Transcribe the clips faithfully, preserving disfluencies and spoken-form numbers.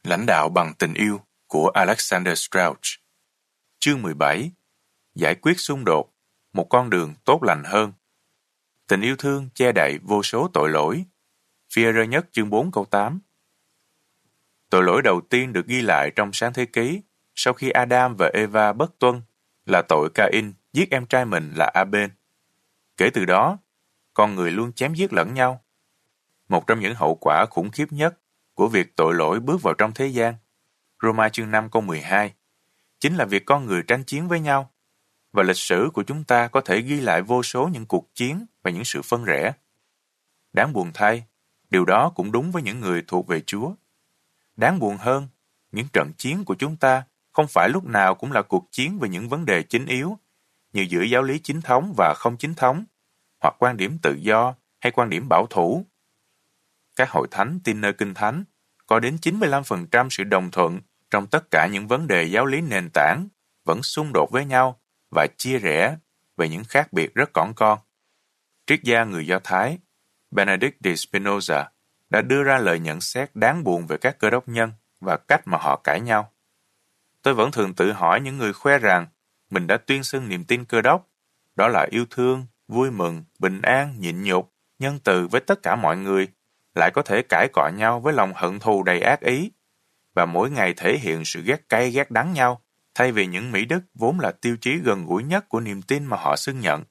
Lãnh đạo bằng tình yêu của Alexander Strauch. Chương mười bảy. Giải quyết xung đột, một con đường tốt lành hơn. Tình yêu thương che đậy vô số tội lỗi. Phi-e-rơ nhất chương bốn câu tám. Tội lỗi đầu tiên được ghi lại trong Sáng Thế Ký sau khi Adam và Eva bất tuân là tội Ca-in giết em trai mình là A-bên. Kể từ đó, con người luôn chém giết lẫn nhau. Một trong những hậu quả khủng khiếp nhất của việc tội lỗi bước vào trong thế gian, Roma chương năm câu mười hai, chính là việc con người tranh chiến với nhau. Và lịch sử của chúng ta có thể ghi lại vô số những cuộc chiến và những sự phân rẽ. Đáng buồn thay, điều đó cũng đúng với những người thuộc về Chúa. Đáng buồn hơn, những trận chiến của chúng ta không phải lúc nào cũng là cuộc chiến về những vấn đề chính yếu, như giữa giáo lý chính thống và không chính thống, hoặc quan điểm tự do hay quan điểm bảo thủ. Các hội thánh tin nơi Kinh Thánh có đến chín mươi lăm phần trăm sự đồng thuận trong tất cả những vấn đề giáo lý nền tảng vẫn xung đột với nhau và chia rẽ về những khác biệt rất cỏn con. Triết gia người Do Thái Benedict de Spinoza đã đưa ra lời nhận xét đáng buồn về các Cơ đốc nhân và cách mà họ cãi nhau. Tôi vẫn thường tự hỏi những người khoe rằng mình đã tuyên xưng niềm tin Cơ đốc, đó là yêu thương, vui mừng, bình an, nhịn nhục, nhân từ với tất cả mọi người, lại có thể cãi cọ nhau với lòng hận thù đầy ác ý, và mỗi ngày thể hiện sự ghét cay ghét đắng nhau, thay vì những mỹ đức vốn là tiêu chí gần gũi nhất của niềm tin mà họ xưng nhận.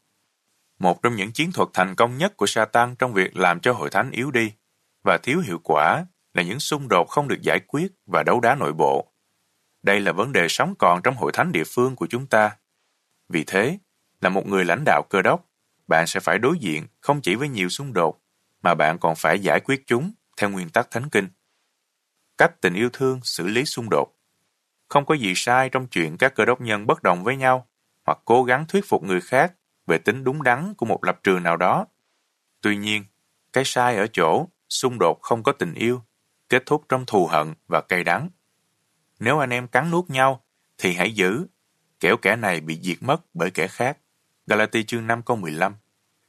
Một trong những chiến thuật thành công nhất của Sa-tan trong việc làm cho hội thánh yếu đi và thiếu hiệu quả là những xung đột không được giải quyết và đấu đá nội bộ. Đây là vấn đề sống còn trong hội thánh địa phương của chúng ta. Vì thế, là một người lãnh đạo Cơ đốc, bạn sẽ phải đối diện không chỉ với nhiều xung đột, mà bạn còn phải giải quyết chúng theo nguyên tắc Thánh Kinh. Cách tình yêu thương xử lý xung đột. Không có gì sai trong chuyện các Cơ đốc nhân bất đồng với nhau hoặc cố gắng thuyết phục người khác về tính đúng đắn của một lập trường nào đó. Tuy nhiên, cái sai ở chỗ xung đột không có tình yêu, kết thúc trong thù hận và cay đắng. Nếu anh em cắn nuốt nhau, thì hãy giữ, kẻo kẻ này bị diệt mất bởi kẻ khác. Galati chương năm câu mười lăm.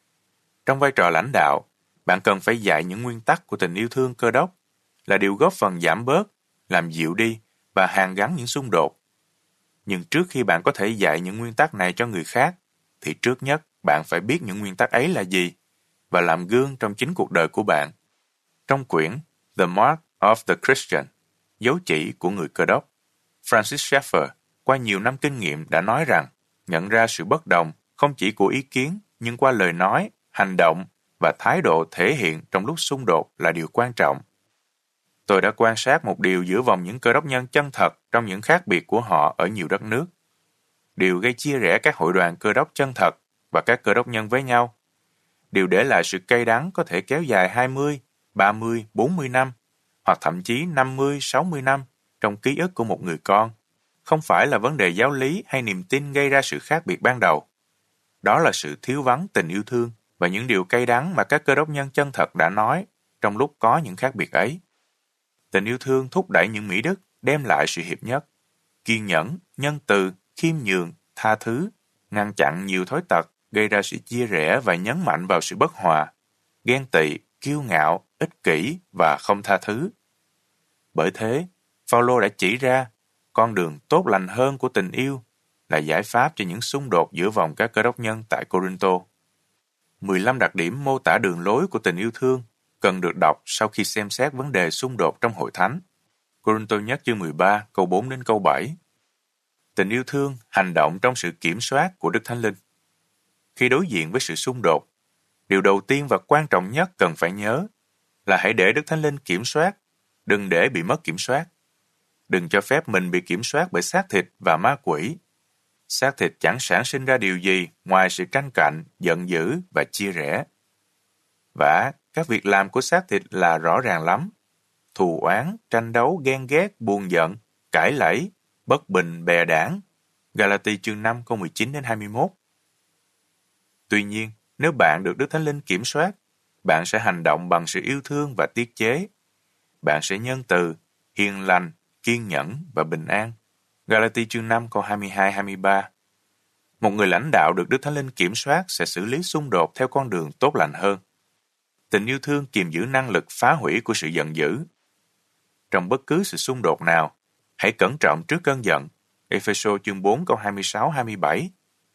Trong vai trò lãnh đạo, bạn cần phải dạy những nguyên tắc của tình yêu thương Cơ đốc, là điều góp phần giảm bớt, làm dịu đi và hàn gắn những xung đột. Nhưng trước khi bạn có thể dạy những nguyên tắc này cho người khác, thì trước nhất bạn phải biết những nguyên tắc ấy là gì và làm gương trong chính cuộc đời của bạn. Trong quyển The Mark of the Christian, dấu chỉ của người Cơ đốc, Francis Schaeffer qua nhiều năm kinh nghiệm đã nói rằng nhận ra sự bất đồng không chỉ của ý kiến nhưng qua lời nói, hành động và thái độ thể hiện trong lúc xung đột là điều quan trọng. Tôi đã quan sát một điều giữa vòng những Cơ đốc nhân chân thật trong những khác biệt của họ ở nhiều đất nước. Điều gây chia rẽ các hội đoàn Cơ đốc chân thật và các Cơ đốc nhân với nhau. Điều để lại sự cay đắng có thể kéo dài hai mươi, ba mươi, bốn mươi năm, hoặc thậm chí năm mươi, sáu mươi năm trong ký ức của một người con. Không phải là vấn đề giáo lý hay niềm tin gây ra sự khác biệt ban đầu. Đó là sự thiếu vắng tình yêu thương và những điều cay đắng mà các Cơ đốc nhân chân thật đã nói trong lúc có những khác biệt ấy. Tình yêu thương thúc đẩy những mỹ đức đem lại sự hiệp nhất, kiên nhẫn, nhân từ, khiêm nhường, tha thứ, ngăn chặn nhiều thói tật gây ra sự chia rẽ và nhấn mạnh vào sự bất hòa, ghen tị, kiêu ngạo, ích kỷ và không tha thứ. Bởi thế, Phaolô đã chỉ ra con đường tốt lành hơn của tình yêu là giải pháp cho những xung đột giữa vòng các Cơ đốc nhân tại Cô-rinh-tô. mười lăm đặc điểm mô tả đường lối của tình yêu thương cần được đọc sau khi xem xét vấn đề xung đột trong hội thánh. Cô-rinh-tô nhất chương mười ba, câu bốn đến câu bảy. Tình yêu thương hành động trong sự kiểm soát của Đức Thánh Linh. Khi đối diện với sự xung đột, điều đầu tiên và quan trọng nhất cần phải nhớ là hãy để Đức Thánh Linh kiểm soát, đừng để bị mất kiểm soát. Đừng cho phép mình bị kiểm soát bởi xác thịt và ma quỷ. Xác thịt chẳng sản sinh ra điều gì ngoài sự tranh cạnh, giận dữ và chia rẽ. Và các việc làm của xác thịt là rõ ràng lắm. Thù oán, tranh đấu, ghen ghét, buồn giận, cãi lẫy, bất bình, bè đảng. Galati chương năm câu mười chín đến hai mươi mốt. Tuy nhiên, nếu bạn được Đức Thánh Linh kiểm soát, bạn sẽ hành động bằng sự yêu thương và tiết chế. Bạn sẽ nhân từ, hiền lành, kiên nhẫn và bình an. Galati chương năm câu hai mươi hai đến hai mươi ba. Một người lãnh đạo được Đức Thánh Linh kiểm soát sẽ xử lý xung đột theo con đường tốt lành hơn. Tình yêu thương kiềm giữ năng lực phá hủy của sự giận dữ. trong bất cứ sự xung đột nào. Hãy cẩn trọng trước cơn giận. Ê-phê-sô chương bốn câu hai mươi sáu hai mươi bảy.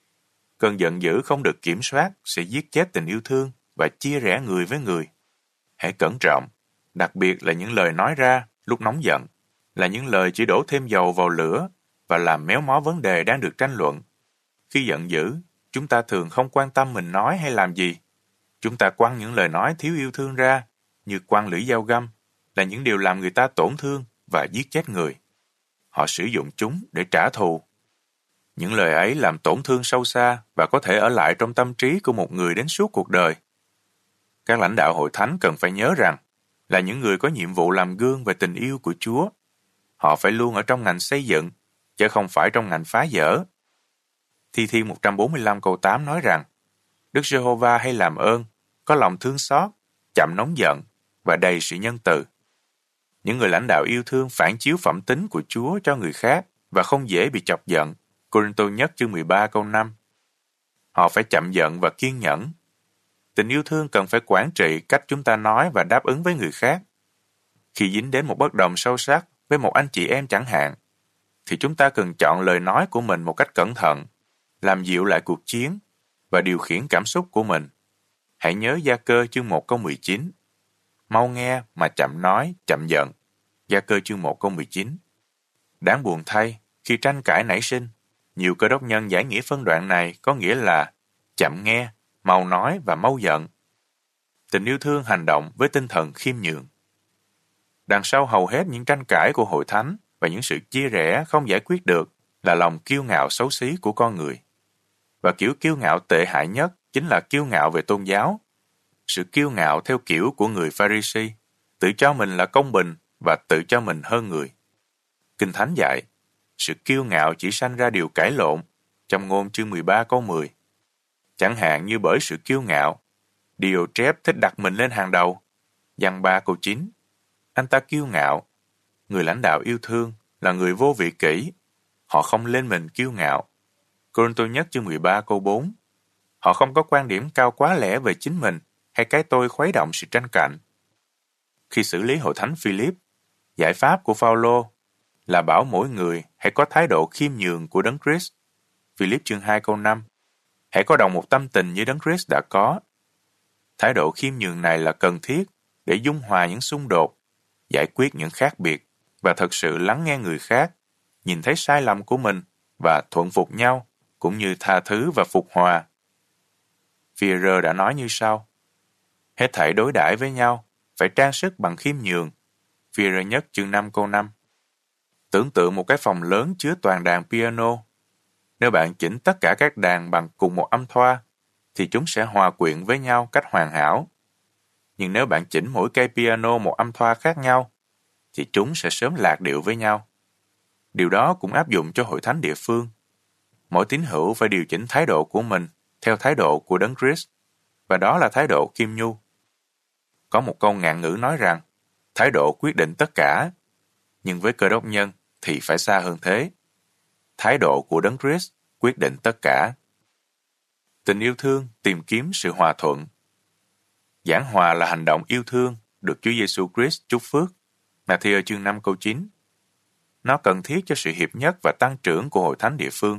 Cơn giận dữ không được kiểm soát sẽ giết chết tình yêu thương và chia rẽ người với người. Hãy cẩn trọng, đặc biệt là những lời nói ra lúc nóng giận, là những lời chỉ đổ thêm dầu vào lửa và làm méo mó vấn đề đang được tranh luận. Khi giận dữ, chúng ta thường không quan tâm mình nói hay làm gì. Chúng ta quăng những lời nói thiếu yêu thương ra, như quăng lưỡi dao găm, là những điều làm người ta tổn thương và giết chết người. Họ sử dụng chúng để trả thù. Những lời ấy làm tổn thương sâu xa và có thể ở lại trong tâm trí của một người đến suốt cuộc đời. Các lãnh đạo hội thánh cần phải nhớ rằng, là những người có nhiệm vụ làm gương về tình yêu của Chúa. Họ phải luôn ở trong ngành xây dựng, chứ không phải trong ngành phá dỡ. Thi Thiên một trăm bốn mươi lăm câu tám nói rằng, Đức Giê-hô-va hay làm ơn, có lòng thương xót, chậm nóng giận và đầy sự nhân từ. Những người lãnh đạo yêu thương phản chiếu phẩm tính của Chúa cho người khác và không dễ bị chọc giận. Cô-rinh-tô nhất chương mười ba câu năm. Họ phải chậm giận và kiên nhẫn. Tình yêu thương cần phải quản trị cách chúng ta nói và đáp ứng với người khác. Khi dính đến một bất đồng sâu sắc với một anh chị em chẳng hạn, thì chúng ta cần chọn lời nói của mình một cách cẩn thận, làm dịu lại cuộc chiến và điều khiển cảm xúc của mình. Hãy nhớ Gia-cơ chương một câu mười chín. Mau nghe mà chậm nói, chậm giận. Gia-cơ chương một câu mười chín. Đáng buồn thay, khi tranh cãi nảy sinh, nhiều cơ đốc nhân giải nghĩa phân đoạn này có nghĩa là chậm nghe, mau nói và mau giận. Tình yêu thương hành động với tinh thần khiêm nhường. Đằng sau hầu hết những tranh cãi của hội thánh và những sự chia rẽ không giải quyết được là lòng kiêu ngạo xấu xí của con người. Và kiểu kiêu ngạo tệ hại nhất chính là kiêu ngạo về tôn giáo. Sự kiêu ngạo theo kiểu của người Pha-ri-si, tự cho mình là công bình và tự cho mình hơn người. Kinh Thánh dạy, sự kiêu ngạo chỉ sanh ra điều cãi lộn, trong Ngôn chương mười ba câu mười. Chẳng hạn như bởi sự kiêu ngạo, Diotreph thích đặt mình lên hàng đầu. Giăng ba câu chín. Anh ta kiêu ngạo. Người lãnh đạo yêu thương là người vô vị kỷ. Họ không lên mình kiêu ngạo. Cô-rinh-tô nhất chương mười ba câu bốn. Họ không có quan điểm cao quá lẽ về chính mình hay cái tôi khuấy động sự tranh cạnh. Khi xử lý hội thánh Philip, giải pháp của Phao-lô là bảo mỗi người hãy có thái độ khiêm nhường của Đấng Christ. Philip chương hai câu năm. Hãy có đồng một tâm tình như Đấng Christ đã có. Thái độ khiêm nhường này là cần thiết để dung hòa những xung đột, giải quyết những khác biệt và thật sự lắng nghe người khác, nhìn thấy sai lầm của mình và thuận phục nhau, cũng như tha thứ và phục hòa. Phi-e-rơ đã nói như sau: hết thảy đối đãi với nhau phải trang sức bằng khiêm nhường. Phi-e-rơ nhất chương năm câu năm. Tưởng tượng một cái phòng lớn chứa toàn đàn piano. Nếu bạn chỉnh tất cả các đàn bằng cùng một âm thoa, thì chúng sẽ hòa quyện với nhau cách hoàn hảo. Nhưng nếu bạn chỉnh mỗi cây piano một âm thoa khác nhau, thì chúng sẽ sớm lạc điệu với nhau. Điều đó cũng áp dụng cho hội thánh địa phương. Mỗi tín hữu phải điều chỉnh thái độ của mình theo thái độ của Đấng Christ, và đó là thái độ khiêm nhu. Có một câu ngạn ngữ nói rằng, thái độ quyết định tất cả, nhưng với Cơ Đốc nhân thì phải xa hơn thế. Thái độ của Đấng Christ quyết định tất cả. Tình yêu thương tìm kiếm sự hòa thuận. Giảng hòa là hành động yêu thương được Chúa Giêsu Christ chúc phước. Ma-thi-ơ chương năm câu chín. Nó cần thiết cho sự hiệp nhất và tăng trưởng của hội thánh địa phương.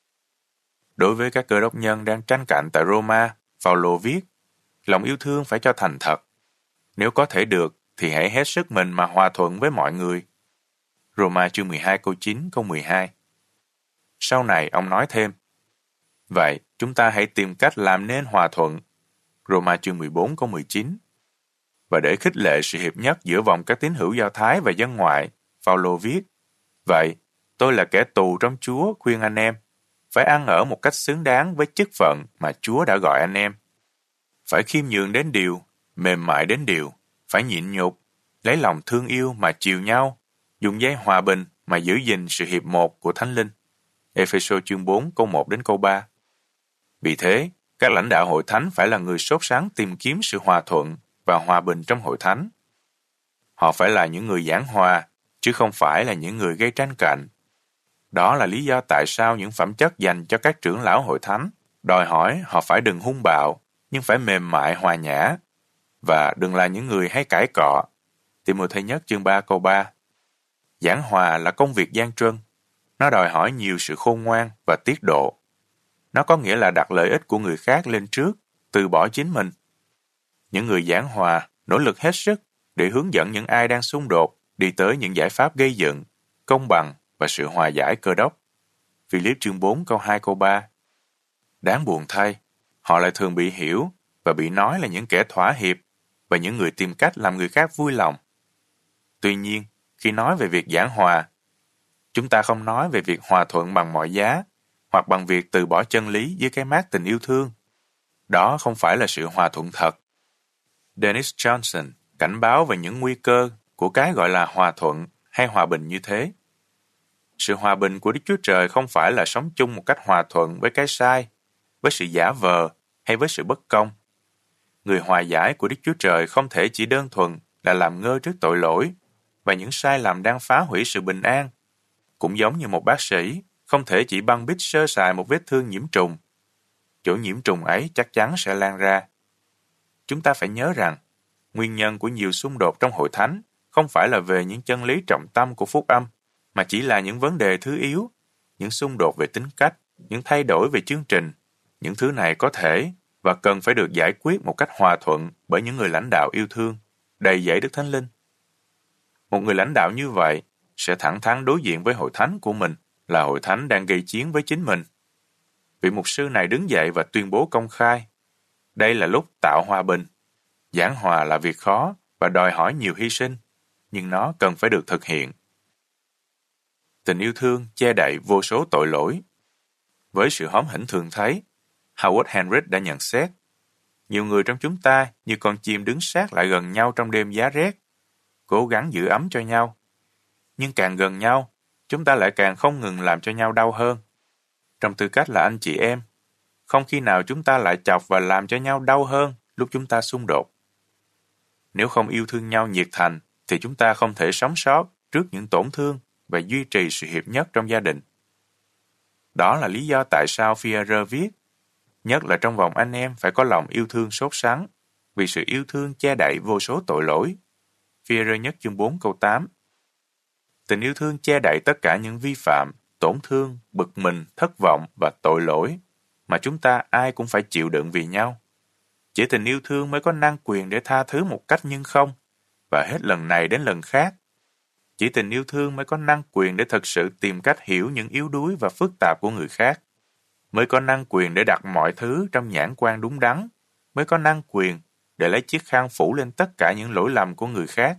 Đối với các Cơ Đốc nhân đang tranh cạnh tại Roma, Phao-lô viết, lòng yêu thương phải cho thành thật. Nếu có thể được, thì hãy hết sức mình mà hòa thuận với mọi người. Roma chương mười hai câu chín câu mười hai. Sau này ông nói thêm, vậy chúng ta hãy tìm cách làm nên hòa thuận. Roma chương mười bốn câu mười chín. Và để khích lệ sự hiệp nhất giữa vòng các tín hữu Do Thái và dân ngoại, Phao-lô viết, vậy tôi là kẻ tù trong Chúa khuyên anh em phải ăn ở một cách xứng đáng với chức phận mà Chúa đã gọi anh em. Phải khiêm nhường đến điều, mềm mại đến điều, phải nhịn nhục, lấy lòng thương yêu mà chiều nhau, dùng dây hòa bình mà giữ gìn sự hiệp một của Thánh Linh. Ê-phê-sô chương bốn câu một đến câu ba. Vì thế, các lãnh đạo hội thánh phải là người sốt sắng tìm kiếm sự hòa thuận và hòa bình trong hội thánh. Họ phải là những người giảng hòa, chứ không phải là những người gây tranh cạnh. Đó là lý do tại sao những phẩm chất dành cho các trưởng lão hội thánh đòi hỏi họ phải đừng hung bạo, nhưng phải mềm mại hòa nhã, và đừng là những người hay cãi cọ. Ti-mô-thê nhất chương ba câu ba, Giảng hòa là công việc gian truân. Nó đòi hỏi nhiều sự khôn ngoan và tiết độ. Nó có nghĩa là đặt lợi ích của người khác lên trước, từ bỏ chính mình. Những người giảng hòa nỗ lực hết sức để hướng dẫn những ai đang xung đột đi tới những giải pháp gây dựng, công bằng và sự hòa giải Cơ Đốc. Philip chương bốn câu hai câu ba. Đáng buồn thay, họ lại thường bị hiểu và bị nói là những kẻ thỏa hiệp và những người tìm cách làm người khác vui lòng. Tuy nhiên, khi nói về việc giảng hòa, chúng ta không nói về việc hòa thuận bằng mọi giá hoặc bằng việc từ bỏ chân lý dưới cái mác tình yêu thương. Đó không phải là sự hòa thuận thật. Dennis Johnson cảnh báo về những nguy cơ của cái gọi là hòa thuận hay hòa bình như thế. Sự hòa bình của Đức Chúa Trời không phải là sống chung một cách hòa thuận với cái sai, với sự giả vờ hay với sự bất công. Người hòa giải của Đức Chúa Trời không thể chỉ đơn thuần là làm ngơ trước tội lỗi và những sai lầm đang phá hủy sự bình an. Cũng giống như một bác sĩ không thể chỉ băng bít sơ sài một vết thương nhiễm trùng. Chỗ nhiễm trùng ấy chắc chắn sẽ lan ra. Chúng ta phải nhớ rằng, nguyên nhân của nhiều xung đột trong hội thánh không phải là về những chân lý trọng tâm của phúc âm, mà chỉ là những vấn đề thứ yếu, những xung đột về tính cách, những thay đổi về chương trình. Những thứ này có thể và cần phải được giải quyết một cách hòa thuận bởi những người lãnh đạo yêu thương, đầy dẫy Đức Thánh Linh. Một người lãnh đạo như vậy sẽ thẳng thắn đối diện với hội thánh của mình là hội thánh đang gây chiến với chính mình. Vị mục sư này đứng dậy và tuyên bố công khai, đây là lúc tạo hòa bình. Giảng hòa là việc khó và đòi hỏi nhiều hy sinh, nhưng nó cần phải được thực hiện. Tình yêu thương che đậy vô số tội lỗi. Với sự hóm hỉnh thường thấy, Howard Hendricks đã nhận xét, nhiều người trong chúng ta như con chim đứng sát lại gần nhau trong đêm giá rét, cố gắng giữ ấm cho nhau. Nhưng càng gần nhau, chúng ta lại càng không ngừng làm cho nhau đau hơn. Trong tư cách là anh chị em, không khi nào chúng ta lại chọc và làm cho nhau đau hơn lúc chúng ta xung đột. Nếu không yêu thương nhau nhiệt thành, thì chúng ta không thể sống sót trước những tổn thương và duy trì sự hiệp nhất trong gia đình. Đó là lý do tại sao Führer viết, nhất là trong vòng anh em phải có lòng yêu thương sốt sắng, vì sự yêu thương che đậy vô số tội lỗi. Führer nhất chương bốn câu tám. Tình yêu thương che đậy tất cả những vi phạm, tổn thương, bực mình, thất vọng và tội lỗi mà chúng ta ai cũng phải chịu đựng vì nhau. Chỉ tình yêu thương mới có năng quyền để tha thứ một cách nhưng không, và hết lần này đến lần khác. Chỉ tình yêu thương mới có năng quyền để thực sự tìm cách hiểu những yếu đuối và phức tạp của người khác, mới có năng quyền để đặt mọi thứ trong nhãn quan đúng đắn, mới có năng quyền để lấy chiếc khăn phủ lên tất cả những lỗi lầm của người khác.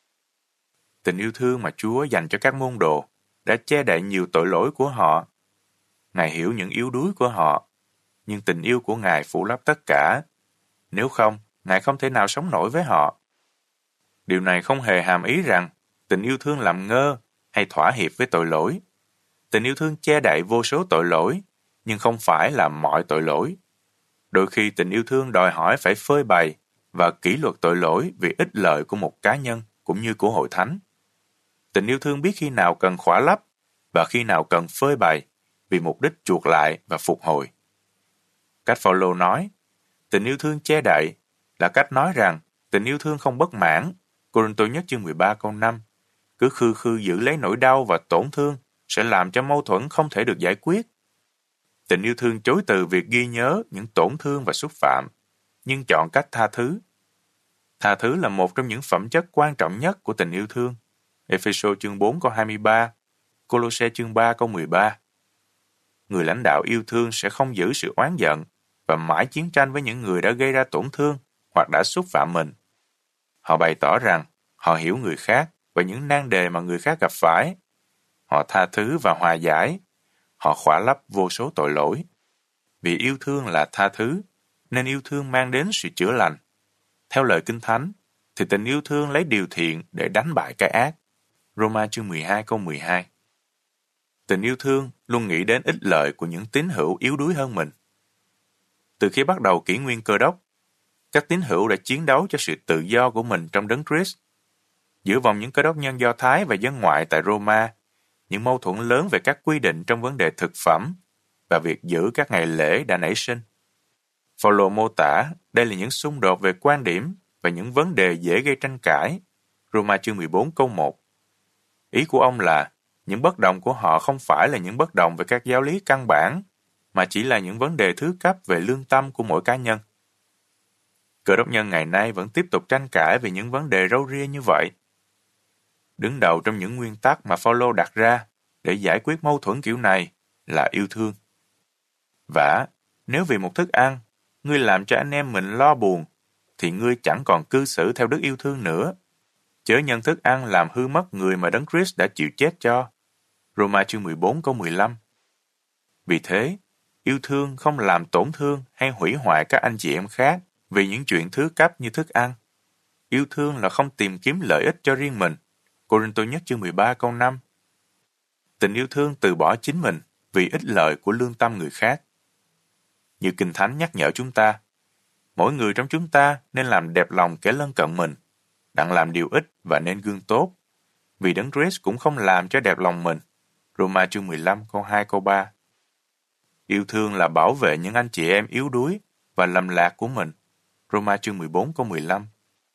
Tình yêu thương mà Chúa dành cho các môn đồ đã che đậy nhiều tội lỗi của họ. Ngài hiểu những yếu đuối của họ, nhưng tình yêu của Ngài phủ lấp tất cả. Nếu không, Ngài không thể nào sống nổi với họ. Điều này không hề hàm ý rằng tình yêu thương làm ngơ hay thỏa hiệp với tội lỗi. Tình yêu thương che đậy vô số tội lỗi, nhưng không phải là mọi tội lỗi. Đôi khi tình yêu thương đòi hỏi phải phơi bày và kỷ luật tội lỗi vì ích lợi của một cá nhân cũng như của hội thánh. Tình yêu thương biết khi nào cần khỏa lấp và khi nào cần phơi bày vì mục đích chuộc lại và phục hồi. Cách Phaolô nói, tình yêu thương che đậy là cách nói rằng tình yêu thương không bất mãn. Cô-rinh-tô nhất chương mười ba câu năm, cứ khư khư giữ lấy nỗi đau và tổn thương sẽ làm cho mâu thuẫn không thể được giải quyết. Tình yêu thương chối từ việc ghi nhớ những tổn thương và xúc phạm, nhưng chọn cách tha thứ. Tha thứ là một trong những phẩm chất quan trọng nhất của tình yêu thương. Ê-phê-sô chương bốn câu hai mươi ba, Cô-lô-se chương ba câu mười ba. Người lãnh đạo yêu thương sẽ không giữ sự oán giận và mãi chiến tranh với những người đã gây ra tổn thương hoặc đã xúc phạm mình. Họ bày tỏ rằng họ hiểu người khác và những nan đề mà người khác gặp phải. Họ tha thứ và hòa giải. Họ khỏa lấp vô số tội lỗi. Vì yêu thương là tha thứ, nên yêu thương mang đến sự chữa lành. Theo lời Kinh Thánh, thì tình yêu thương lấy điều thiện để đánh bại cái ác. Roma chương mười hai câu mười hai. Tình yêu thương luôn nghĩ đến ích lợi của những tín hữu yếu đuối hơn mình. Từ khi bắt đầu kỷ nguyên Cơ Đốc, các tín hữu đã chiến đấu cho sự tự do của mình trong Đấng Christ. Giữa vòng những Cơ Đốc nhân Do Thái và dân ngoại tại Roma, những mâu thuẫn lớn về các quy định trong vấn đề thực phẩm và việc giữ các ngày lễ đã nảy sinh. Phaolô mô tả đây là những xung đột về quan điểm và những vấn đề dễ gây tranh cãi. Roma chương mười bốn câu một. Ý của ông là những bất đồng của họ không phải là những bất đồng về các giáo lý căn bản, mà chỉ là những vấn đề thứ cấp về lương tâm của mỗi cá nhân. Cơ đốc nhân ngày nay vẫn tiếp tục tranh cãi về những vấn đề râu ria như vậy. Đứng đầu trong những nguyên tắc mà Phaolô đặt ra để giải quyết mâu thuẫn kiểu này là yêu thương. Vả, nếu vì một thức ăn, ngươi làm cho anh em mình lo buồn, thì ngươi chẳng còn cư xử theo đức yêu thương nữa. Chớ nhân thức ăn làm hư mất người mà Đấng Christ đã chịu chết cho. Roma chương mười bốn câu mười lăm. Vì thế, yêu thương không làm tổn thương hay hủy hoại các anh chị em khác vì những chuyện thứ cấp như thức ăn. Yêu thương là không tìm kiếm lợi ích cho riêng mình. Cô-rinh-tô nhất chương mười ba câu năm. Tình yêu thương từ bỏ chính mình vì ích lợi của lương tâm người khác. Như Kinh Thánh nhắc nhở chúng ta, mỗi người trong chúng ta nên làm đẹp lòng kẻ lân cận mình, đặng làm điều ích và nên gương tốt, vì Đấng Christ cũng không làm cho đẹp lòng mình. Roma chương mười lăm câu hai câu ba. Yêu thương là bảo vệ những anh chị em yếu đuối và lầm lạc của mình. Roma chương mười bốn câu mười lăm.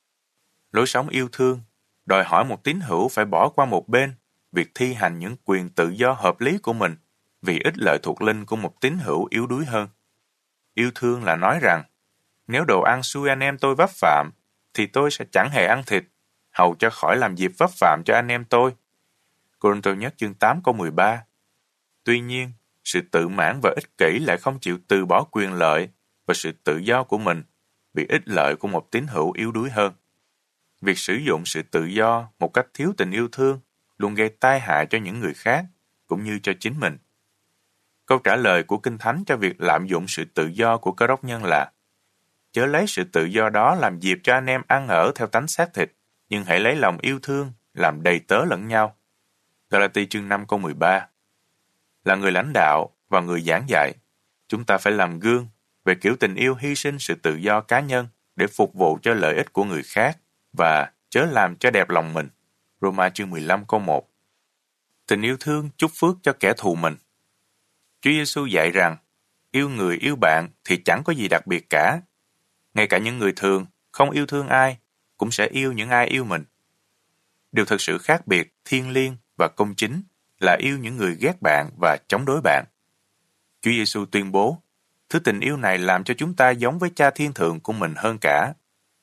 Lối sống yêu thương đòi hỏi một tín hữu phải bỏ qua một bên việc thi hành những quyền tự do hợp lý của mình vì ích lợi thuộc linh của một tín hữu yếu đuối hơn. Yêu thương là nói rằng, nếu đồ ăn xui anh em tôi vấp phạm, thì tôi sẽ chẳng hề ăn thịt, hầu cho khỏi làm dịp vấp phạm cho anh em tôi. Cô-rinh-tô nhất chương tám câu mười ba. Tuy nhiên, sự tự mãn và ích kỷ lại không chịu từ bỏ quyền lợi và sự tự do của mình vì ích lợi của một tín hữu yếu đuối hơn. Việc sử dụng sự tự do một cách thiếu tình yêu thương luôn gây tai hại cho những người khác, cũng như cho chính mình. Câu trả lời của Kinh Thánh cho việc lạm dụng sự tự do của cơ đốc nhân là: chớ lấy sự tự do đó làm dịp cho anh em ăn ở theo tánh xác thịt, nhưng hãy lấy lòng yêu thương làm đầy tớ lẫn nhau. Galatia chương năm câu mười ba. Là người lãnh đạo và người giảng dạy, chúng ta phải làm gương về kiểu tình yêu hy sinh sự tự do cá nhân để phục vụ cho lợi ích của người khác và chớ làm cho đẹp lòng mình. Roma chương mười lăm câu một. Tình yêu thương chúc phước cho kẻ thù mình. Chúa Giêsu dạy rằng, yêu người yêu bạn thì chẳng có gì đặc biệt cả. Ngay cả những người thường không yêu thương ai cũng sẽ yêu những ai yêu mình. Điều thực sự khác biệt, thiêng liêng và công chính là yêu những người ghét bạn và chống đối bạn. Chúa Giêsu tuyên bố, thứ tình yêu này làm cho chúng ta giống với Cha Thiên Thượng của mình hơn cả.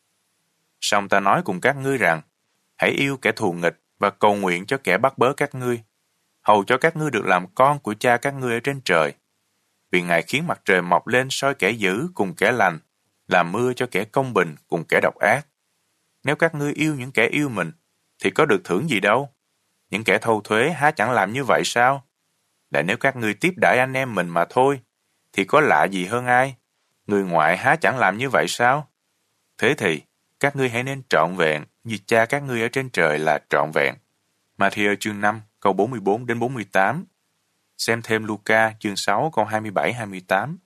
Song ta nói cùng các ngươi rằng, hãy yêu kẻ thù nghịch và cầu nguyện cho kẻ bắt bớ các ngươi, hầu cho các ngươi được làm con của Cha các ngươi ở trên trời. Vì Ngài khiến mặt trời mọc lên soi kẻ dữ cùng kẻ lành, làm mưa cho kẻ công bình cùng kẻ độc ác. Nếu các ngươi yêu những kẻ yêu mình, thì có được thưởng gì đâu? Những kẻ thâu thuế há chẳng làm như vậy sao? Lại nếu các ngươi tiếp đãi anh em mình mà thôi, thì có lạ gì hơn ai? Người ngoại há chẳng làm như vậy sao? Thế thì, các ngươi hãy nên trọn vẹn như Cha các ngươi ở trên trời là trọn vẹn. Ma-thi-ơ chương năm câu bốn mươi bốn đến bốn mươi tám. Xem thêm Luca chương sáu câu hai mươi bảy đến hai mươi tám.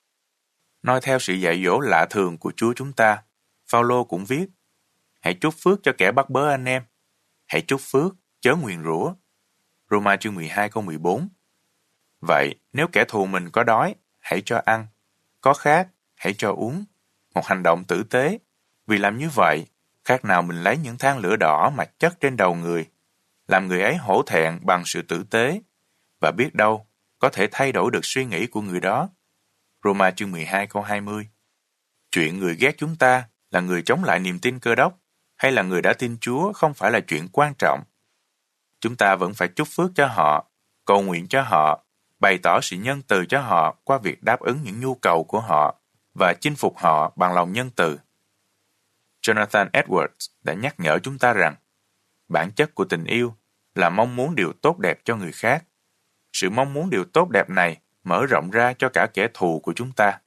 Nói theo sự dạy dỗ lạ thường của Chúa chúng ta, Phao-lô cũng viết: hãy chúc phước cho kẻ bắt bớ anh em, hãy chúc phước, chớ nguyền rủa. Roma chương mười hai câu mười bốn. Vậy, nếu kẻ thù mình có đói, hãy cho ăn, có khát, hãy cho uống. Một hành động tử tế, vì làm như vậy, khác nào mình lấy những than lửa đỏ mà chất trên đầu người, làm người ấy hổ thẹn bằng sự tử tế, và biết đâu, có thể thay đổi được suy nghĩ của người đó. Roma chương mười hai câu hai mươi. Chuyện người ghét chúng ta là người chống lại niềm tin Cơ Đốc, hay là người đã tin Chúa không phải là chuyện quan trọng. Chúng ta vẫn phải chúc phước cho họ, cầu nguyện cho họ, bày tỏ sự nhân từ cho họ qua việc đáp ứng những nhu cầu của họ và chinh phục họ bằng lòng nhân từ. Jonathan Edwards đã nhắc nhở chúng ta rằng, bản chất của tình yêu là mong muốn điều tốt đẹp cho người khác. Sự mong muốn điều tốt đẹp này mở rộng ra cho cả kẻ thù của chúng ta.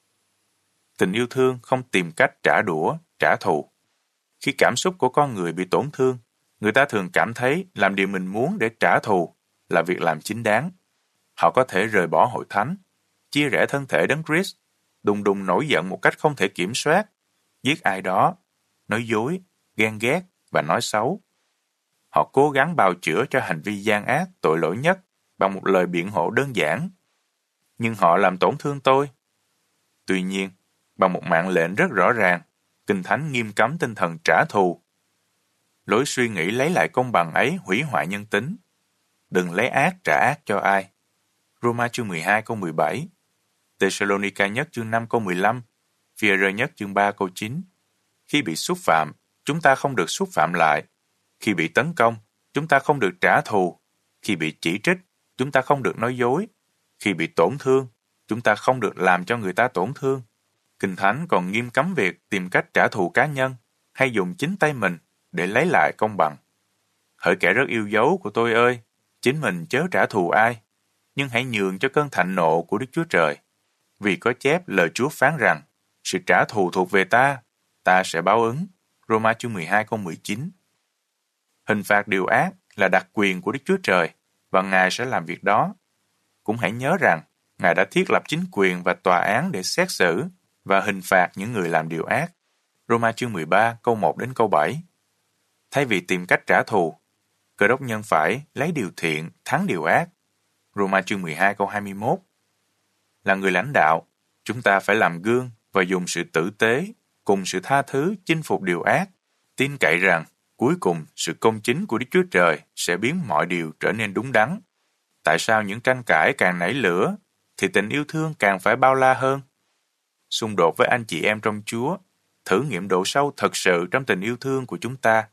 Tình yêu thương không tìm cách trả đũa, trả thù. Khi cảm xúc của con người bị tổn thương, người ta thường cảm thấy làm điều mình muốn để trả thù là việc làm chính đáng. Họ có thể rời bỏ hội thánh, chia rẽ thân thể Đấng Christ, đùng đùng nổi giận một cách không thể kiểm soát, giết ai đó, nói dối, ghen ghét và nói xấu. Họ cố gắng bào chữa cho hành vi gian ác, tội lỗi nhất bằng một lời biện hộ đơn giản. Nhưng họ làm tổn thương tôi. Tuy nhiên, bằng một mạng lệnh rất rõ ràng, Kinh Thánh nghiêm cấm tinh thần trả thù. Lối suy nghĩ lấy lại công bằng ấy hủy hoại nhân tính. Đừng lấy ác trả ác cho ai. Roma chương mười hai câu mười bảy, Thessalonica nhất chương năm câu mười lăm, Phi-e-rơ nhất chương ba câu chín. Khi bị xúc phạm, chúng ta không được xúc phạm lại. Khi bị tấn công, chúng ta không được trả thù. Khi bị chỉ trích, chúng ta không được nói dối. Khi bị tổn thương, chúng ta không được làm cho người ta tổn thương. Kinh Thánh còn nghiêm cấm việc tìm cách trả thù cá nhân hay dùng chính tay mình để lấy lại công bằng. Hỡi kẻ rất yêu dấu của tôi ơi, chính mình chớ trả thù ai, nhưng hãy nhường cho cơn thạnh nộ của Đức Chúa Trời. Vì có chép lời Chúa phán rằng, sự trả thù thuộc về ta, ta sẽ báo ứng. Roma chương mười hai câu mười chín. Hình phạt điều ác là đặc quyền của Đức Chúa Trời, và Ngài sẽ làm việc đó. Cũng hãy nhớ rằng, Ngài đã thiết lập chính quyền và tòa án để xét xử và hình phạt những người làm điều ác. Roma chương mười ba câu một đến câu bảy. Thay vì tìm cách trả thù, Cơ đốc nhân phải lấy điều thiện thắng điều ác. Roma chương mười hai câu hai mươi mốt. Là người lãnh đạo, chúng ta phải làm gương và dùng sự tử tế cùng sự tha thứ chinh phục điều ác, tin cậy rằng cuối cùng sự công chính của Đức Chúa Trời sẽ biến mọi điều trở nên đúng đắn. Tại sao những tranh cãi càng nảy lửa thì tình yêu thương càng phải bao la hơn? Xung đột với anh chị em trong Chúa thử nghiệm độ sâu thật sự trong tình yêu thương của chúng ta.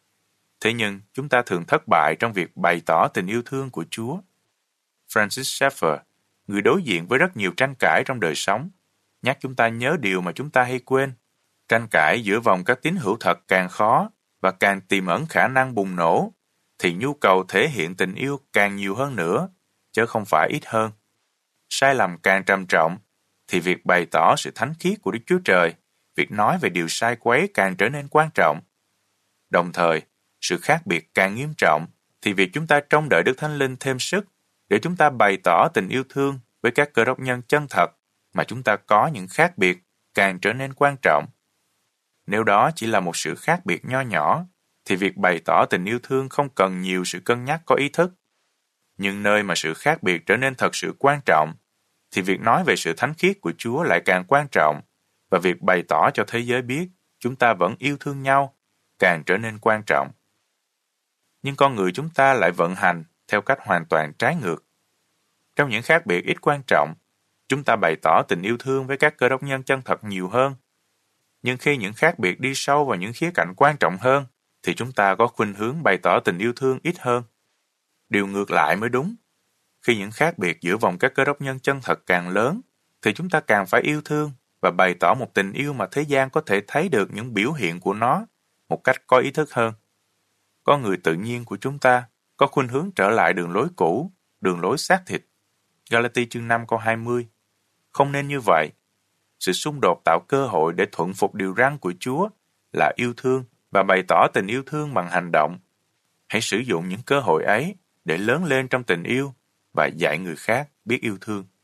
Thế nhưng chúng ta thường thất bại trong việc bày tỏ tình yêu thương của Chúa. Francis Schaeffer, người đối diện với rất nhiều tranh cãi trong đời sống, nhắc chúng ta nhớ điều mà chúng ta hay quên. Tranh cãi giữa vòng các tín hữu thật càng khó và càng tiềm ẩn khả năng bùng nổ, thì nhu cầu thể hiện tình yêu càng nhiều hơn nữa, chứ không phải ít hơn. Sai lầm càng trầm trọng, thì việc bày tỏ sự thánh khiết của Đức Chúa Trời, việc nói về điều sai quấy càng trở nên quan trọng. Đồng thời, sự khác biệt càng nghiêm trọng, thì việc chúng ta trông đợi Đức Thánh Linh thêm sức để chúng ta bày tỏ tình yêu thương với các cơ đốc nhân chân thật mà chúng ta có những khác biệt càng trở nên quan trọng. Nếu đó chỉ là một sự khác biệt nho nhỏ, thì việc bày tỏ tình yêu thương không cần nhiều sự cân nhắc có ý thức. Nhưng nơi mà sự khác biệt trở nên thật sự quan trọng, thì việc nói về sự thánh khiết của Chúa lại càng quan trọng, và việc bày tỏ cho thế giới biết chúng ta vẫn yêu thương nhau càng trở nên quan trọng. Nhưng con người chúng ta lại vận hành theo cách hoàn toàn trái ngược. Trong những khác biệt ít quan trọng, chúng ta bày tỏ tình yêu thương với các cơ đốc nhân chân thật nhiều hơn. Nhưng khi những khác biệt đi sâu vào những khía cạnh quan trọng hơn, thì chúng ta có khuynh hướng bày tỏ tình yêu thương ít hơn. Điều ngược lại mới đúng. Khi những khác biệt giữa vòng các cơ đốc nhân chân thật càng lớn, thì chúng ta càng phải yêu thương và bày tỏ một tình yêu mà thế gian có thể thấy được những biểu hiện của nó một cách có ý thức hơn. Con người tự nhiên của chúng ta có khuynh hướng trở lại đường lối cũ, đường lối xác thịt. Galati chương năm câu hai mươi. Không nên như vậy. Sự xung đột tạo cơ hội để thuận phục điều răn của Chúa là yêu thương và bày tỏ tình yêu thương bằng hành động. Hãy sử dụng những cơ hội ấy để lớn lên trong tình yêu và dạy người khác biết yêu thương.